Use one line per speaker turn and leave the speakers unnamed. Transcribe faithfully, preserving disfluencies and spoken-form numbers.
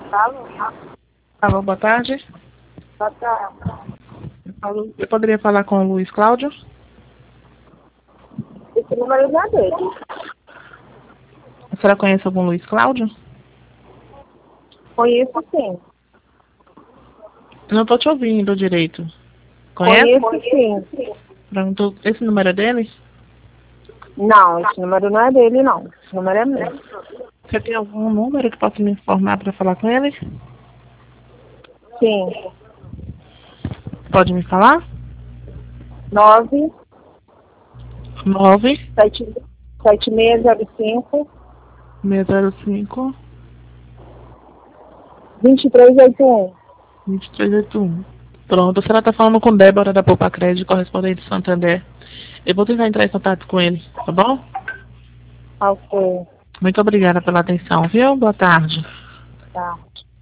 Alô?
Alô, boa tarde.
Boa tarde.
Eu, falo- eu poderia falar com o Luiz Cláudio?
Esse número não é dele.
A senhora conhece algum Luiz Cláudio?
Conheço sim.
Eu não estou te ouvindo direito. Conhece?
Conheço sim.
Pronto. Esse número é dele?
Não, esse número não é dele, não. Esse número é meu.
Você tem algum número que possa me informar para falar com ele?
Sim.
Pode me falar?
Nove
nove
sete sete seis zero cinco
seis zero cinco
vinte e três oitenta e um.
dois três oito um. Pronto, a senhora está falando com Débora da Poupa Crédito, correspondente de Santander. Eu vou tentar entrar em contato com ele, tá bom?
Ok.
Muito obrigada pela atenção, viu? Boa tarde.
Tá.